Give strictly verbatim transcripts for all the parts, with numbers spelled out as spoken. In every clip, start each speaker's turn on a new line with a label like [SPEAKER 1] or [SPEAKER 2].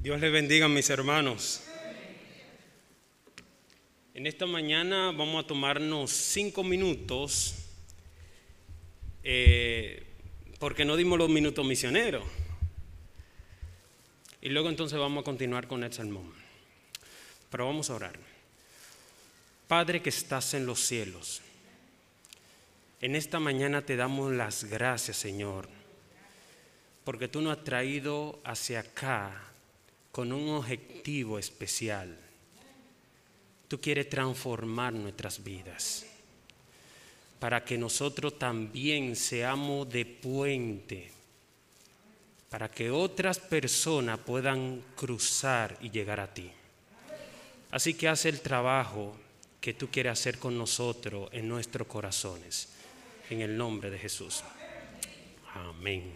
[SPEAKER 1] Dios les bendiga, mis hermanos. En esta mañana vamos a tomarnos cinco minutos eh, porque no dimos los minutos misioneros. Y luego entonces vamos a continuar con el sermón. Pero vamos a orar. Padre que estás en los cielos, en esta mañana te damos las gracias, Señor, porque tú nos has traído hacia acá con un objetivo especial. Tú quieres transformar nuestras vidas para que nosotros también seamos de puente, para que otras personas puedan cruzar y llegar a ti. Así que haz el trabajo que tú quieres hacer con nosotros en nuestros corazones, en el nombre de Jesús. Amén.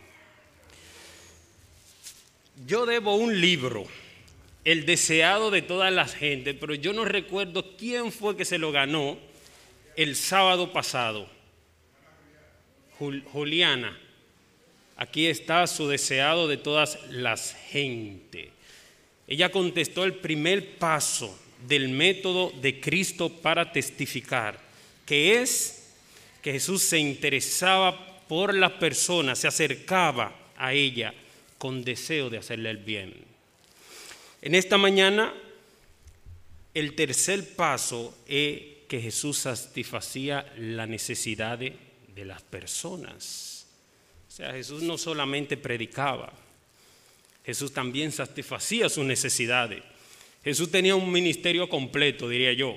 [SPEAKER 1] Yo debo un libro, el deseado de todas las gentes, pero yo no recuerdo quién fue que se lo ganó el sábado pasado. Jul- Juliana, aquí está su deseado de todas las gentes. Ella contestó el primer paso del método de Cristo para testificar, que es que Jesús se interesaba por las personas, se acercaba a ella con deseo de hacerle el bien. En esta mañana, el tercer paso es que Jesús satisfacía la necesidad de, de las personas. O sea, Jesús no solamente predicaba, Jesús también satisfacía sus necesidades. Jesús tenía un ministerio completo, diría yo.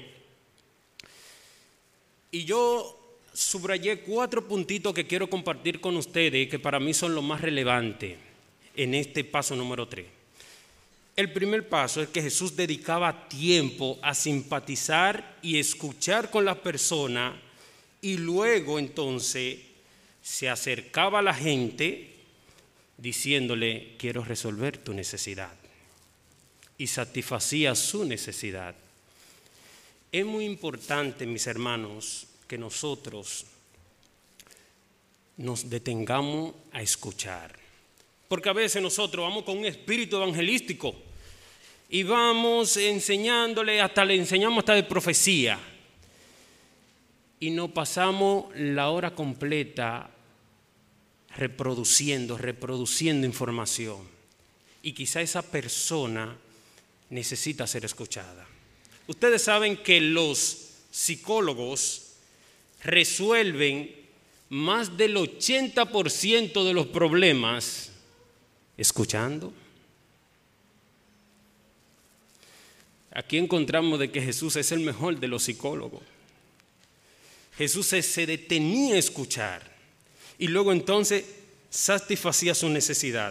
[SPEAKER 1] Y yo subrayé cuatro puntitos que quiero compartir con ustedes, que para mí son los más relevantes en este paso número tres. El primer paso es que Jesús dedicaba tiempo a simpatizar y escuchar con las personas, y luego entonces se acercaba a la gente diciéndole: quiero resolver tu necesidad, y satisfacía su necesidad. Es muy importante, mis hermanos, que nosotros nos detengamos a escuchar. Porque a veces nosotros vamos con un espíritu evangelístico y vamos enseñándole, hasta le enseñamos hasta de profecía, y nos pasamos la hora completa reproduciendo, reproduciendo información. Y quizá esa persona necesita ser escuchada. Ustedes saben que los psicólogos resuelven más del ochenta por ciento de los problemas escuchando. Aquí encontramos de que Jesús es el mejor de los psicólogos. Jesús se, se detenía a escuchar y luego entonces satisfacía su necesidad.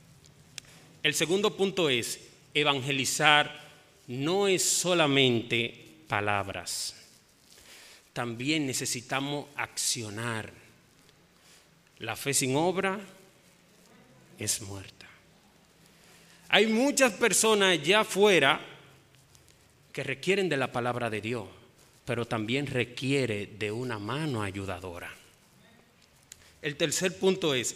[SPEAKER 1] El segundo punto es: evangelizar no es solamente palabras, también necesitamos accionar. La fe sin obra es muerta. Hay muchas personas allá afuera que requieren de la palabra de Dios, pero también requiere de una mano ayudadora. El tercer punto es: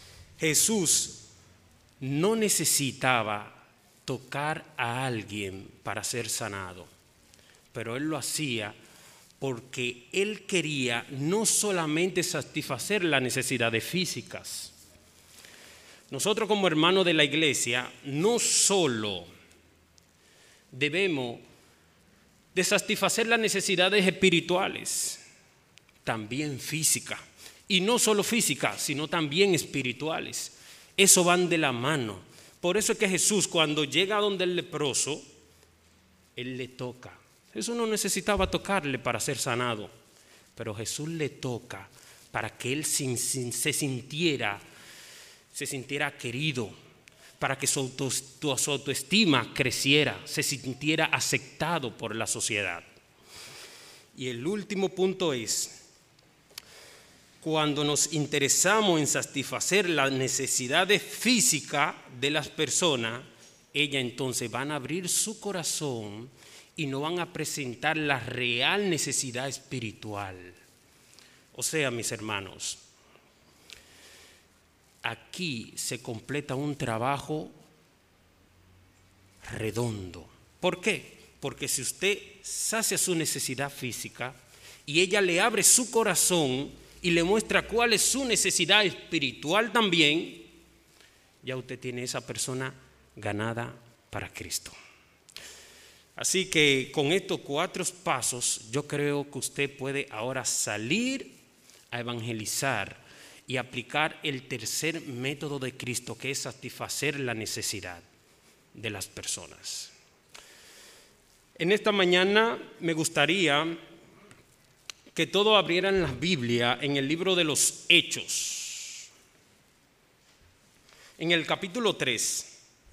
[SPEAKER 1] Jesús no necesitaba tocar a alguien para ser sanado, pero Él lo hacía porque Él quería no solamente satisfacer las necesidades físicas. Nosotros como hermanos de la iglesia no solo debemos de satisfacer las necesidades espirituales, también físicas. Y no solo físicas, sino también espirituales. Eso van de la mano. Por eso es que Jesús, cuando llega a donde el leproso, Él le toca. Jesús no necesitaba tocarle para ser sanado, pero Jesús le toca para que él se, se sintiera, se sintiera querido, para que su, auto, su autoestima creciera, se sintiera aceptado por la sociedad. Y el último punto es: cuando nos interesamos en satisfacer las necesidades físicas de las personas, ellas entonces van a abrir su corazón y no van a presentar la real necesidad espiritual. O sea, mis hermanos, aquí se completa un trabajo redondo. ¿Por qué? Porque si usted sacia su necesidad física y ella le abre su corazón y le muestra cuál es su necesidad espiritual también, ya usted tiene esa persona ganada para Cristo. Así que con estos cuatro pasos yo creo que usted puede ahora salir a evangelizar y aplicar el tercer método de Cristo, que es satisfacer la necesidad de las personas. En esta mañana me gustaría que todos abrieran la Biblia en el libro de los Hechos, en el capítulo tres.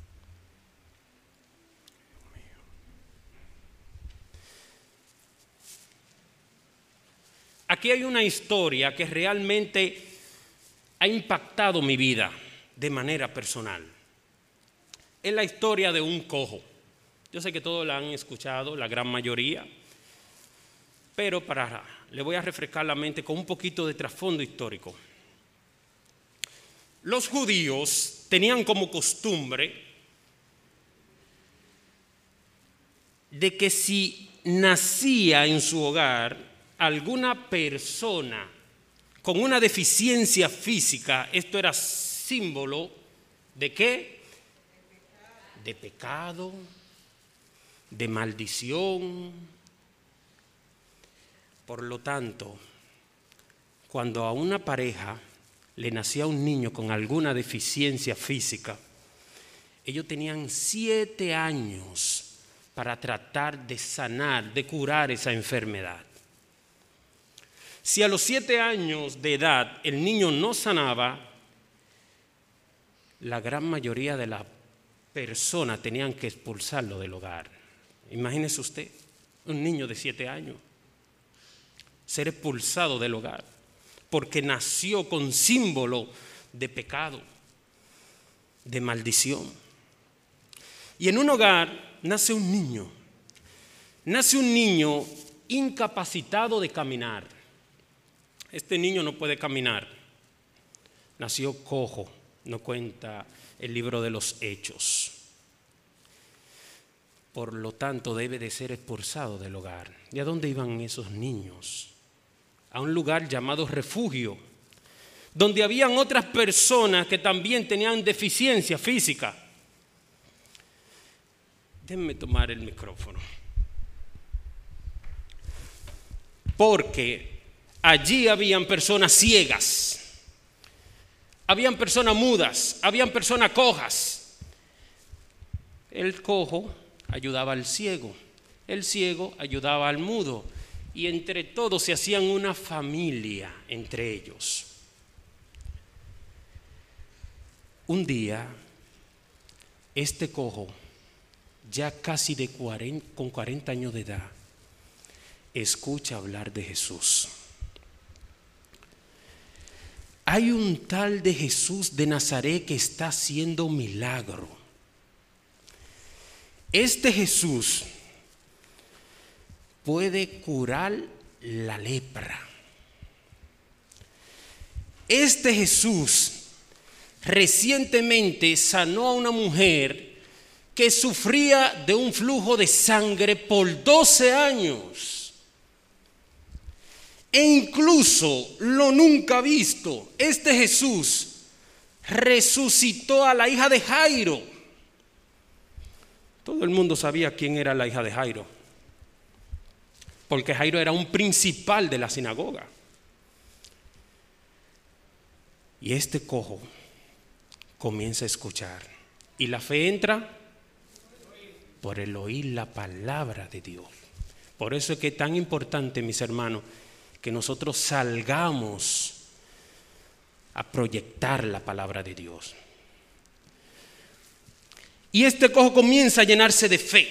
[SPEAKER 1] Aquí hay una historia que realmente ha impactado mi vida de manera personal. Es la historia de un cojo. Yo sé que todos la han escuchado, la gran mayoría, pero para, le voy a refrescar la mente con un poquito de trasfondo histórico. Los judíos tenían como costumbre de que si nacía en su hogar alguna persona con una deficiencia física, esto era símbolo ¿de qué? De pecado, de maldición. Por lo tanto, cuando a una pareja le nacía un niño con alguna deficiencia física, ellos tenían siete años para tratar de sanar, de curar esa enfermedad. Si a los siete años de edad el niño no sanaba, la gran mayoría de las personas tenían que expulsarlo del hogar. Imagínese usted, un niño de siete años, ser expulsado del hogar, porque nació con símbolo de pecado, de maldición. Y en un hogar nace un niño, nace un niño incapacitado de caminar. Este niño no puede caminar, nació cojo, no cuenta el libro de los Hechos. Por lo tanto, debe de ser expulsado del hogar. ¿Y a dónde iban esos niños? A un lugar llamado refugio, donde habían otras personas que también tenían deficiencia física. Déjenme tomar el micrófono. Porque allí habían personas ciegas, habían personas mudas, habían personas cojas. El cojo ayudaba al ciego, el ciego ayudaba al mudo, y entre todos se hacían una familia entre ellos. Un día, este cojo, ya casi de cuarenta, con cuarenta años de edad, escucha hablar de Jesús. Hay un tal de Jesús de Nazaret que está haciendo milagro. Este Jesús puede curar la lepra. Este Jesús recientemente sanó a una mujer que sufría de un flujo de sangre por doce años. E incluso lo nunca visto, este Jesús resucitó a la hija de Jairo. Todo el mundo sabía quién era la hija de Jairo, porque Jairo era un principal de la sinagoga. Y este cojo comienza a escuchar, y la fe entra por el oír la palabra de Dios. Por eso es que es tan importante, mis hermanos, que nosotros salgamos a proyectar la palabra de Dios. Y este cojo comienza a llenarse de fe.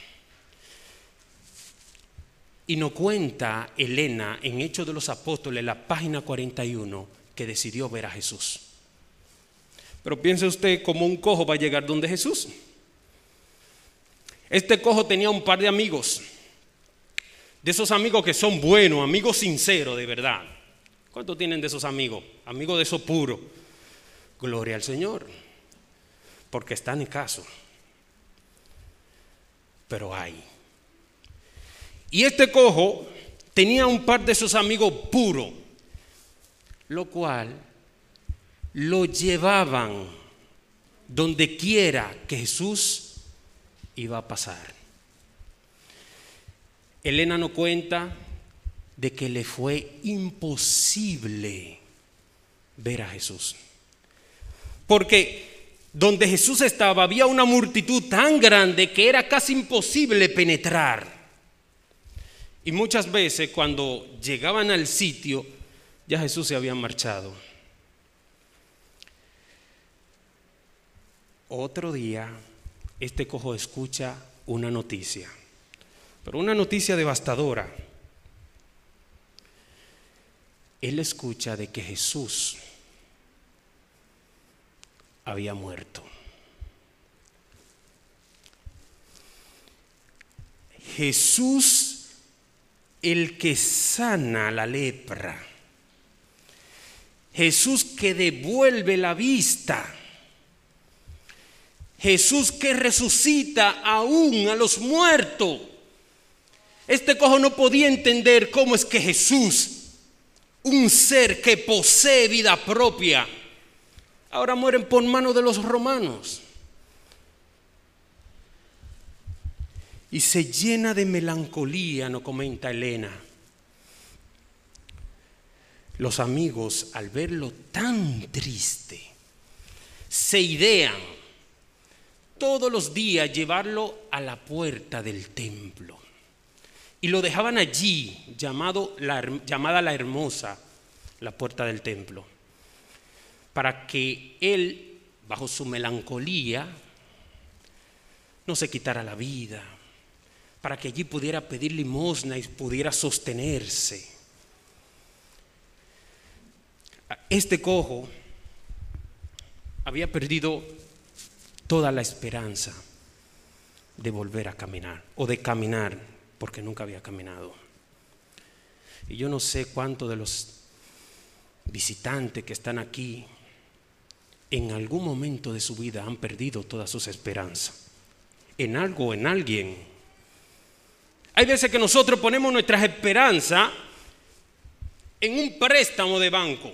[SPEAKER 1] Y nos cuenta Elena en Hechos de los Apóstoles, la página cuarenta y uno, que decidió ver a Jesús. Pero piense usted cómo un cojo va a llegar donde Jesús. Este cojo tenía un par de amigos. De esos amigos que son buenos, amigos sinceros de verdad. ¿Cuántos tienen de esos amigos? Amigos de esos puros. Gloria al Señor, porque están en caso. pero hay. Y este cojo tenía un par de sus amigos puros, lo cual lo llevaban donde quiera que Jesús iba a pasar. Elena nos cuenta de que le fue imposible ver a Jesús, porque donde Jesús estaba había una multitud tan grande que era casi imposible penetrar. Y muchas veces cuando llegaban al sitio, ya Jesús se había marchado. Otro día, este cojo escucha una noticia, pero una noticia devastadora. Él escucha de que Jesús había muerto. Jesús, el que sana la lepra. Jesús que devuelve la vista. Jesús que resucita aún a los muertos. Este cojo no podía entender cómo es que Jesús, un ser que posee vida propia, ahora mueren por mano de los romanos. Y se llena de melancolía, nos comenta Elena. Los amigos, al verlo tan triste, se idean todos los días llevarlo a la puerta del templo. Y lo dejaban allí, llamado la, llamada la Hermosa, la puerta del templo, para que él, bajo su melancolía, no se quitara la vida, para que allí pudiera pedir limosna y pudiera sostenerse. Este cojo había perdido toda la esperanza de volver a caminar o de caminar, porque nunca había caminado. Y yo no sé cuántos de los visitantes que están aquí en algún momento de su vida han perdido todas sus esperanzas en algo o en alguien. Hay veces que nosotros ponemos nuestras esperanzas en un préstamo de banco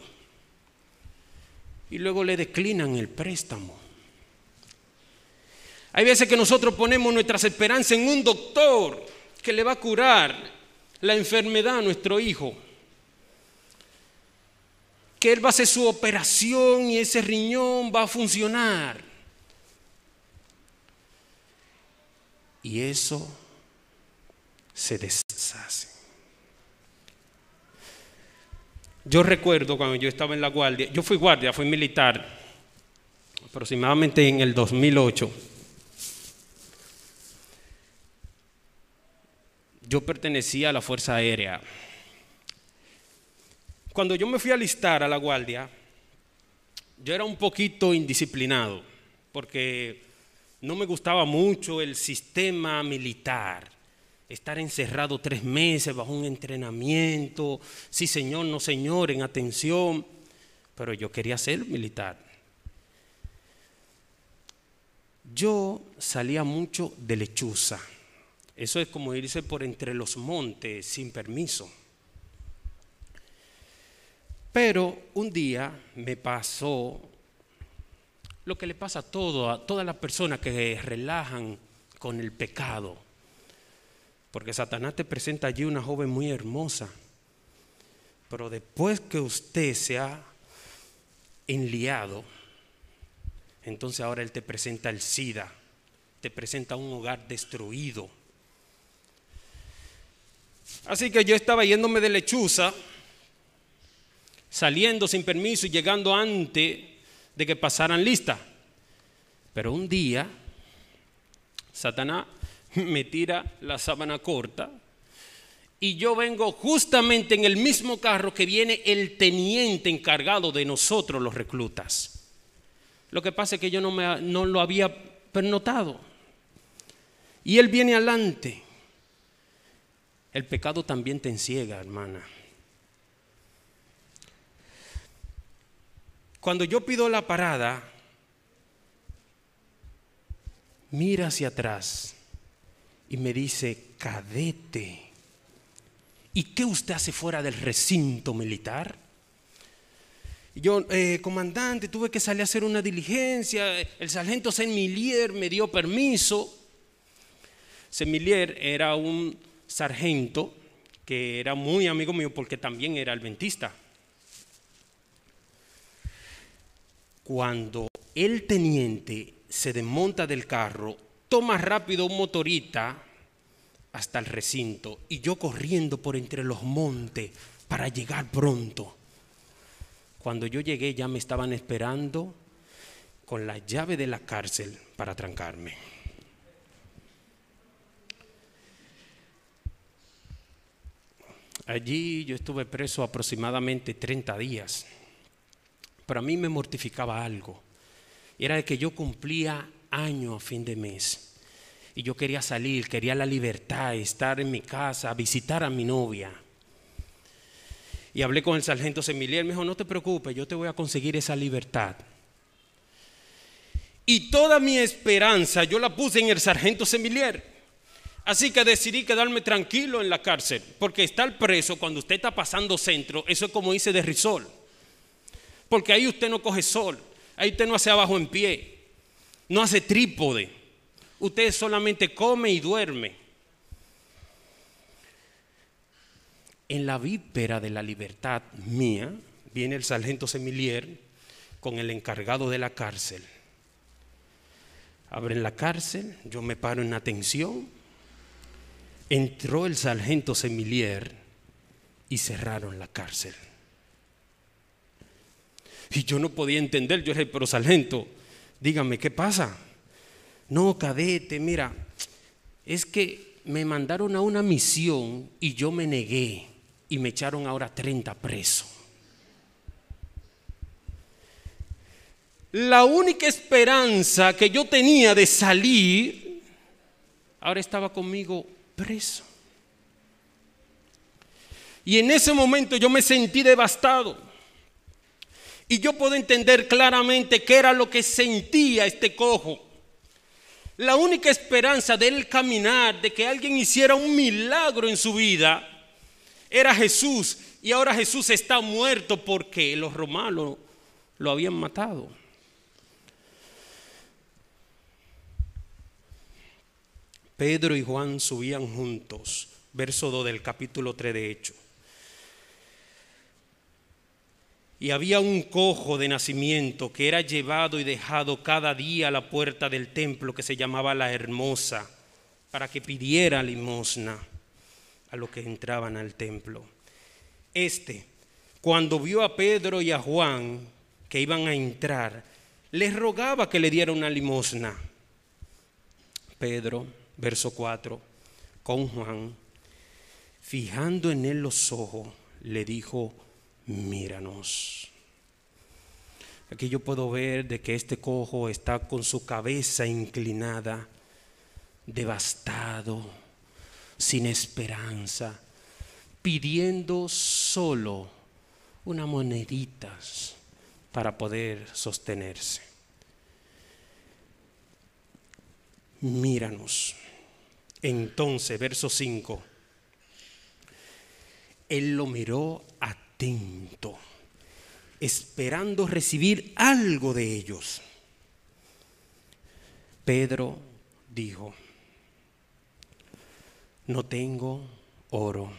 [SPEAKER 1] y luego le declinan el préstamo. Hay veces que nosotros ponemos nuestras esperanzas en un doctor que le va a curar la enfermedad a nuestro hijo, que él va a hacer su operación y ese riñón va a funcionar. Y eso se deshace. Yo recuerdo cuando yo estaba en la guardia, yo fui guardia, fui militar, aproximadamente en el dos mil ocho. Yo pertenecía a la Fuerza Aérea. Cuando yo me fui a alistar a la guardia, yo era un poquito indisciplinado, porque no me gustaba mucho el sistema militar. Estar encerrado tres meses bajo un entrenamiento, sí señor, no señor, en atención, pero yo quería ser militar. Yo salía mucho de lechuza. Eso es como irse por entre los montes sin permiso. Pero un día me pasó lo que le pasa a, todo, a todas las personas que relajan con el pecado. Porque Satanás te presenta allí una joven muy hermosa, pero después que usted se ha enliado, entonces ahora él te presenta el SIDA, te presenta un hogar destruido. Así que yo estaba yéndome de lechuza, saliendo sin permiso y llegando antes de que pasaran lista. Pero un día, Satanás me tira la sábana corta y yo vengo justamente en el mismo carro que viene el teniente encargado de nosotros los reclutas. Lo que pasa es que yo no, me, no lo había notado. Y él viene adelante. El pecado también te enciega, hermana. Cuando yo pido la parada, mira hacia atrás y me dice: cadete, ¿y qué usted hace fuera del recinto militar? Y yo, eh, comandante, tuve que salir a hacer una diligencia. El sargento Semilier me dio permiso. Semilier era un sargento que era muy amigo mío porque también era adventista. Cuando el teniente se desmonta del carro, toma rápido un motorista hasta el recinto y yo corriendo por entre los montes para llegar pronto. Cuando yo llegué ya me estaban esperando con la llave de la cárcel para trancarme. Allí yo estuve preso aproximadamente treinta días. Pero a mí me mortificaba algo. Era de que yo cumplía año a fin de mes. Y yo quería salir, quería la libertad, estar en mi casa, visitar a mi novia. Y hablé con el sargento Semilier, me dijo: no te preocupes, yo te voy a conseguir esa libertad. Y toda mi esperanza yo la puse en el sargento Semilier. Así que decidí quedarme tranquilo en la cárcel, porque estar preso cuando usted está pasando centro, eso es como irse de risol. Porque ahí usted no coge sol, ahí usted no hace abajo en pie, no hace trípode, usted solamente come y duerme. En la víspera de la libertad mía, viene el sargento Semilier con el encargado de la cárcel. Abren la cárcel, yo me paro en atención. Entró el sargento Semilier y cerraron la cárcel. Y yo no podía entender, yo dije: pero sargento, dígame, ¿qué pasa? No, cadete, mira, es que me mandaron a una misión y yo me negué. Y me echaron ahora treinta presos. La única esperanza que yo tenía de salir, ahora estaba conmigo preso. Y en ese momento yo me sentí devastado. Y yo puedo entender claramente qué era lo que sentía este cojo. La única esperanza de él caminar, de que alguien hiciera un milagro en su vida, era Jesús. Y ahora Jesús está muerto porque los romanos lo habían matado. Pedro y Juan subían juntos. Verso dos del capítulo tres de Hechos. Y había un cojo de nacimiento que era llevado y dejado cada día a la puerta del templo, que se llamaba La Hermosa, para que pidiera limosna a los que entraban al templo. Este, cuando vio a Pedro y a Juan que iban a entrar, les rogaba que le diera una limosna. Pedro, verso cuatro, con Juan, fijando en él los ojos, le dijo: míranos. Aquí yo puedo ver de que este cojo está con su cabeza inclinada, devastado, sin esperanza, pidiendo solo unas moneditas para poder sostenerse. Míranos. Entonces, verso cinco, él lo miró atento, esperando recibir algo de ellos. Pedro dijo: no tengo oro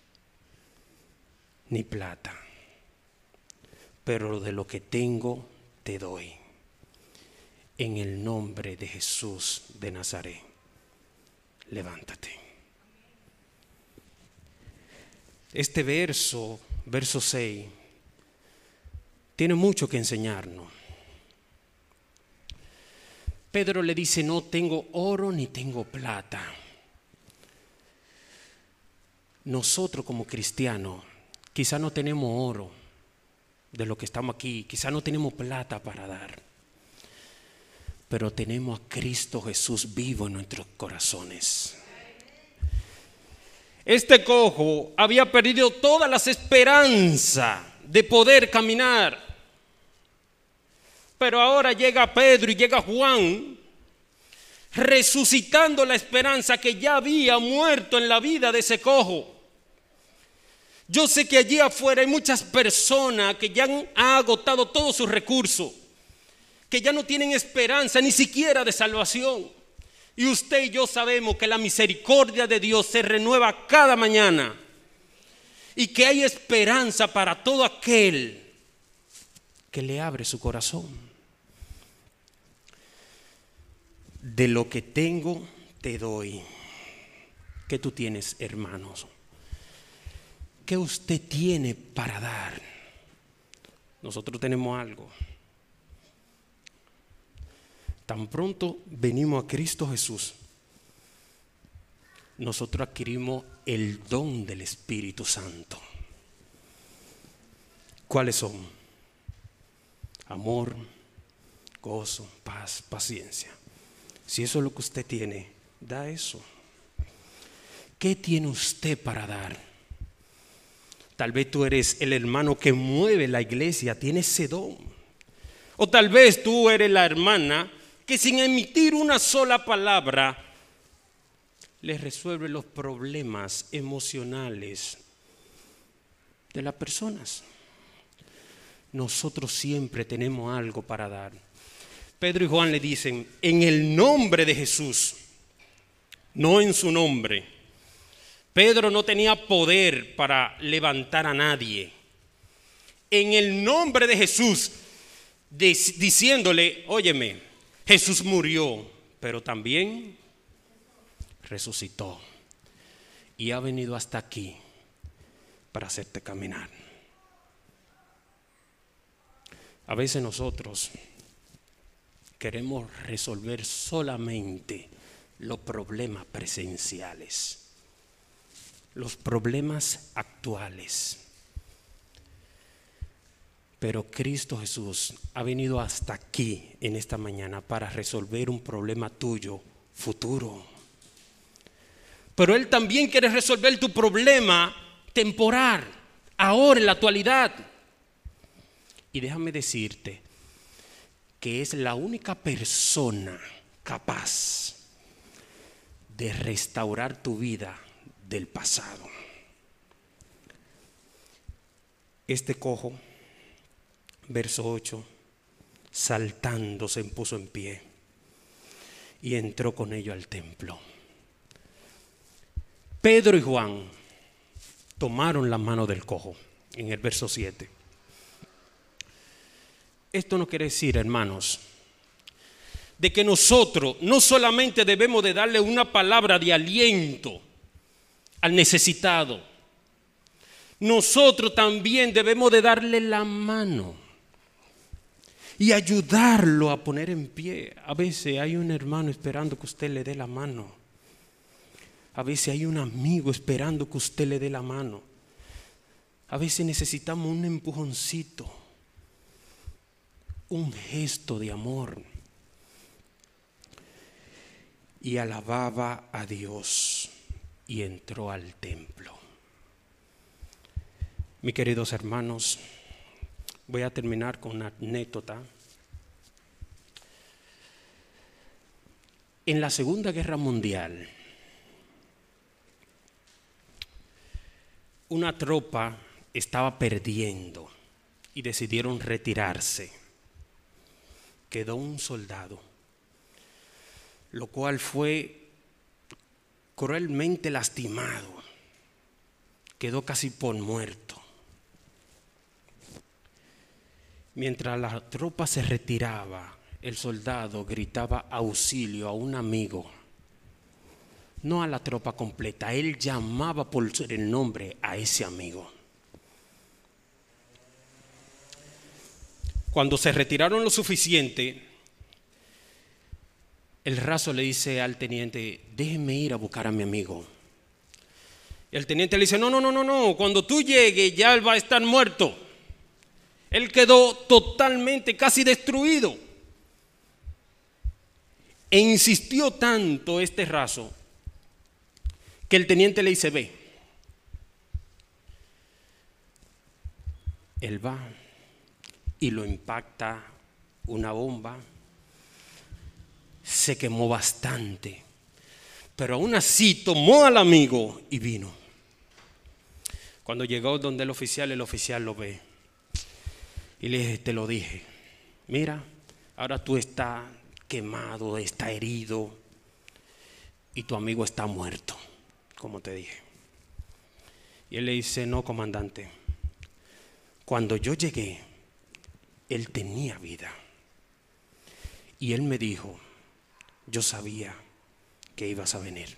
[SPEAKER 1] ni plata, pero de lo que tengo te doy. En el nombre de Jesús de Nazaret, levántate. Este verso, verso seis, tiene mucho que enseñarnos. Pedro le dice: no tengo oro ni tengo plata. Nosotros como cristianos quizá no tenemos oro de lo que estamos aquí, quizá no tenemos plata para dar, pero tenemos a Cristo Jesús vivo en nuestros corazones. Este cojo había perdido todas las esperanzas de poder caminar, pero ahora llega Pedro y llega Juan resucitando la esperanza que ya había muerto en la vida de ese cojo. Yo sé que allí afuera hay muchas personas que ya han agotado todos sus recursos, que ya no tienen esperanza ni siquiera de salvación. Y usted y yo sabemos que la misericordia de Dios se renueva cada mañana y que hay esperanza para todo aquel que le abre su corazón. De lo que tengo te doy. ¿Qué tú tienes, hermanos? ¿Qué usted tiene para dar? Nosotros tenemos algo. Tan pronto venimos a Cristo Jesús, nosotros adquirimos el don del Espíritu Santo. ¿Cuáles son? Amor, gozo, paz, paciencia. Si eso es lo que usted tiene, da eso. ¿Qué tiene usted para dar? Tal vez tú eres el hermano que mueve la iglesia, tiene ese don. O tal vez tú eres la hermana que sin emitir una sola palabra le resuelve los problemas emocionales de las personas. Nosotros siempre tenemos algo para dar. Pedro y Juan le dicen, en el nombre de Jesús, no en su nombre. Pedro no tenía poder para levantar a nadie. En el nombre de Jesús, diciéndole, óyeme, Jesús murió, pero también resucitó y ha venido hasta aquí para hacerte caminar. A veces nosotros queremos resolver solamente los problemas presenciales, los problemas actuales. Pero Cristo Jesús ha venido hasta aquí en esta mañana para resolver un problema tuyo futuro. Pero Él también quiere resolver tu problema temporal, ahora en la actualidad. Y déjame decirte que es la única persona capaz de restaurar tu vida del pasado. Este cojo, verso ocho, saltando se puso en pie y entró con ellos al templo. Pedro y Juan tomaron la mano del cojo en el verso siete. Esto no quiere decir, hermanos, de que nosotros no solamente debemos de darle una palabra de aliento al necesitado, nosotros también debemos de darle la mano y ayudarlo a poner en pie. A veces hay un hermano esperando que usted le dé la mano. A veces hay un amigo esperando que usted le dé la mano. A veces necesitamos un empujoncito, un gesto de amor. Y alababa a Dios y entró al templo. Mis queridos hermanos, voy a terminar con una anécdota. En la Segunda Guerra Mundial, una tropa estaba perdiendo y decidieron retirarse. Quedó un soldado, lo cual fue cruelmente lastimado. Quedó casi por muerto. Mientras la tropa se retiraba, el soldado gritaba auxilio a un amigo, no a la tropa completa. Él llamaba por el nombre a ese amigo. Cuando se retiraron lo suficiente, el raso le dice al teniente, déjeme ir a buscar a mi amigo. Y el teniente le dice, no, no, no, no, no, cuando tú llegues ya él va a estar muerto. Él quedó totalmente, casi destruido. E insistió tanto este raso que el teniente le dice, ve. Él va y lo impacta una bomba. se quemó bastante, pero aún así tomó al amigo y vino. Cuando llegó donde el oficial, el oficial lo ve y le dije, te lo dije, mira, ahora tú estás quemado, estás herido y tu amigo está muerto, como te dije. Y él le dice, no, comandante, cuando yo llegué, él tenía vida. Y él me dijo, yo sabía que ibas a venir.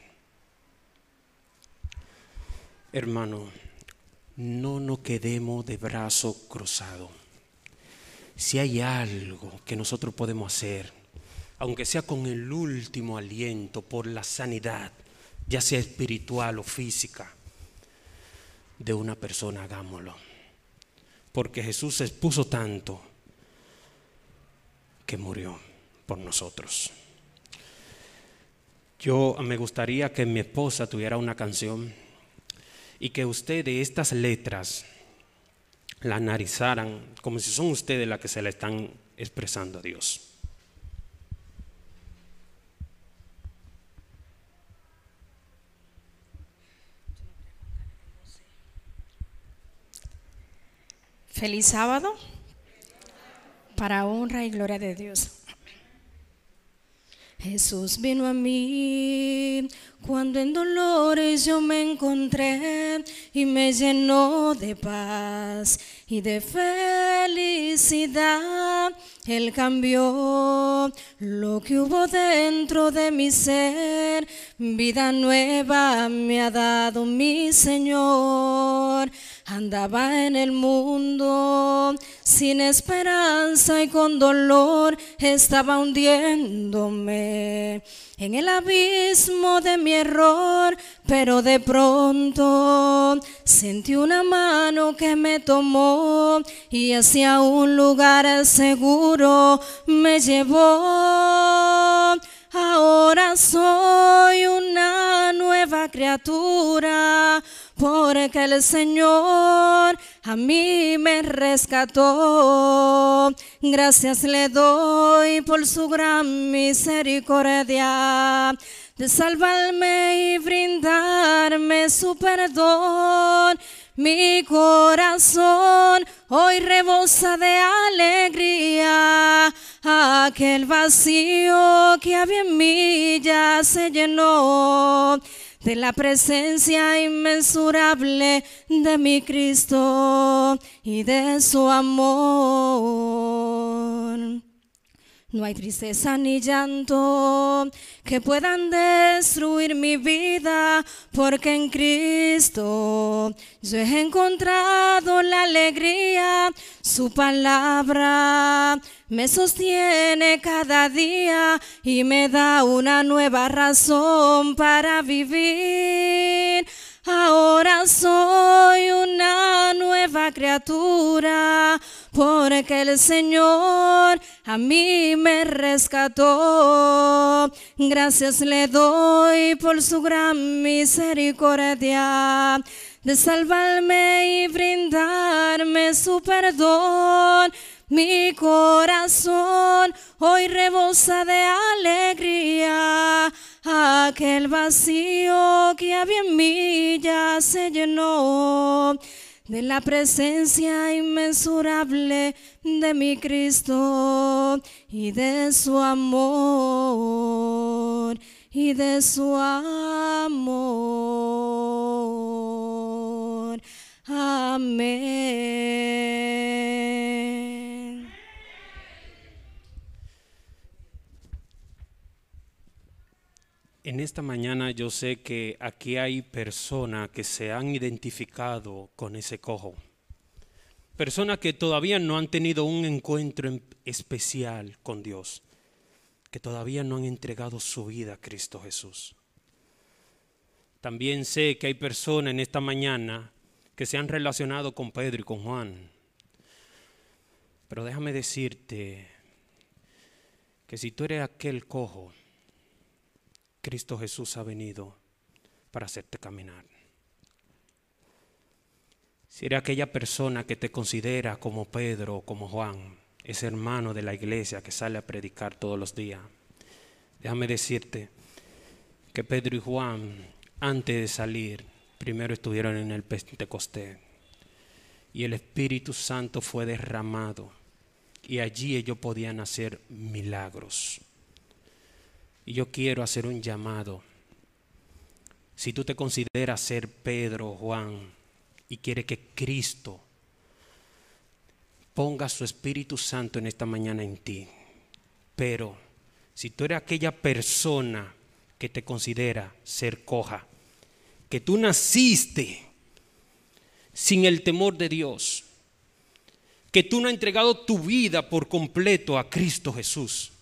[SPEAKER 1] Hermano, no nos quedemos de brazos cruzados. Si hay algo que nosotros podemos hacer, aunque sea con el último aliento por la sanidad, ya sea espiritual o física, de una persona, hagámoslo. Porque Jesús se expuso tanto que murió por nosotros. Yo me gustaría que mi esposa tuviera una canción y que ustedes estas letras la analizaran como si son ustedes las que se la están expresando a Dios.
[SPEAKER 2] Feliz sábado, para honra y gloria de Dios. Jesús vino a mí cuando en dolores yo me encontré y me llenó de paz y de felicidad. Él cambió lo que hubo dentro de mi ser, vida nueva me ha dado mi Señor. Andaba en el mundo sin esperanza y con dolor estaba hundiéndome en el abismo de mi error, pero de pronto sentí una mano que me tomó y hacia un lugar seguro me llevó. Ahora soy una nueva criatura, porque el Señor a mí me rescató. Gracias le doy por su gran misericordia de salvarme y brindarme su perdón. Mi corazón hoy rebosa de alegría, aquel vacío que había en mí ya se llenó de la presencia inmensurable de mi Cristo y de su amor. No hay tristeza ni llanto que puedan destruir mi vida, porque en Cristo yo he encontrado la alegría. Su palabra me sostiene cada día y me da una nueva razón para vivir. Ahora soy una nueva criatura, porque el Señor a mí me rescató. Gracias le doy por su gran misericordia de salvarme y brindarme su perdón. Mi corazón hoy rebosa de alegría, aquel vacío que había en mí ya se llenó de la presencia inmensurable de mi Cristo y de su amor, y de su amor. Amén.
[SPEAKER 1] En esta mañana yo sé que aquí hay personas que se han identificado con ese cojo. Personas que todavía no han tenido un encuentro especial con Dios, que todavía no han entregado su vida a Cristo Jesús. También sé que hay personas en esta mañana que se han relacionado con Pedro y con Juan. Pero déjame decirte que si tú eres aquel cojo, Cristo Jesús ha venido para hacerte caminar. Si eres aquella persona que te considera como Pedro o como Juan, ese hermano de la iglesia que sale a predicar todos los días, Déjame decirte que Pedro y Juan, antes de salir, primero estuvieron en el Pentecostés y el Espíritu Santo fue derramado y allí ellos podían hacer milagros. Y yo quiero hacer un llamado. Si tú te consideras ser Pedro o Juan y quieres que Cristo ponga su Espíritu Santo en esta mañana en ti, pero si tú eres aquella persona que te considera ser coja, que tú naciste sin el temor de Dios, que tú no has entregado tu vida por completo a Cristo Jesús,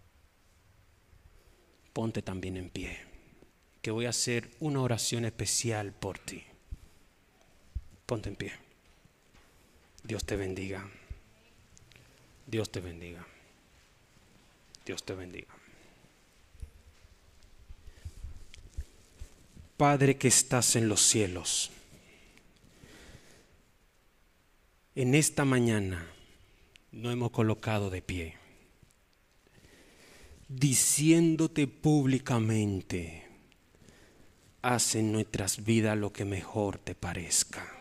[SPEAKER 1] ponte también en pie, que voy a hacer una oración especial por ti. Ponte en pie. Dios te bendiga. Dios te bendiga. Dios te bendiga. Padre que estás en los cielos, en esta mañana nos hemos colocado de pie, diciéndote públicamente, haz en nuestras vidas lo que mejor te parezca.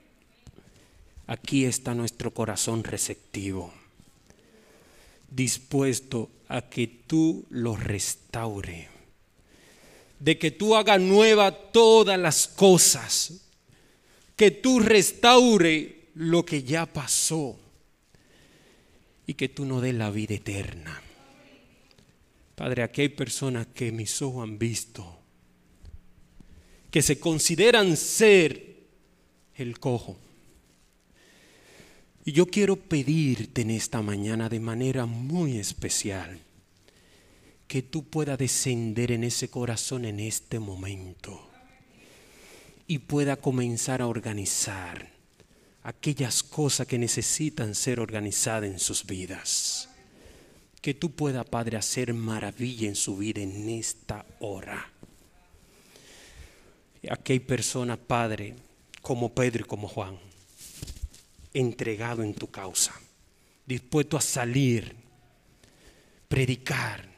[SPEAKER 1] Aquí está nuestro corazón receptivo, dispuesto a que tú lo restaure, de que tú hagas nueva todas las cosas, que tú restaure lo que ya pasó y que tú nos des la vida eterna. Padre, aquí hay personas que mis ojos han visto, que se consideran ser el cojo. Y yo quiero pedirte en esta mañana de manera muy especial que tú puedas descender en ese corazón en este momento y pueda comenzar a organizar aquellas cosas que necesitan ser organizadas en sus vidas. Que tú puedas, Padre, hacer maravilla en su vida en esta hora. Aquí hay personas, Padre, como Pedro y como Juan, entregado en tu causa, dispuesto a salir, predicar.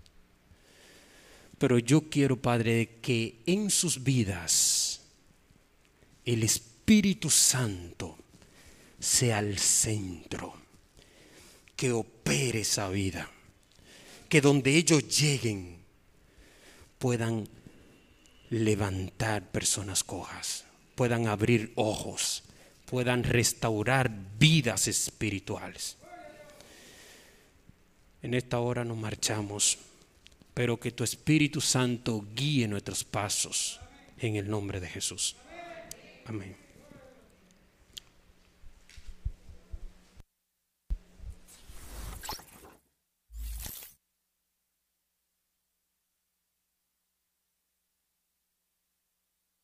[SPEAKER 1] Pero yo quiero, Padre, que en sus vidas el Espíritu Santo sea el centro, que opere esa vida, que donde ellos lleguen puedan levantar personas cojas, puedan abrir ojos, puedan restaurar vidas espirituales. En esta hora nos marchamos, pero que tu Espíritu Santo guíe nuestros pasos en el nombre de Jesús. Amén.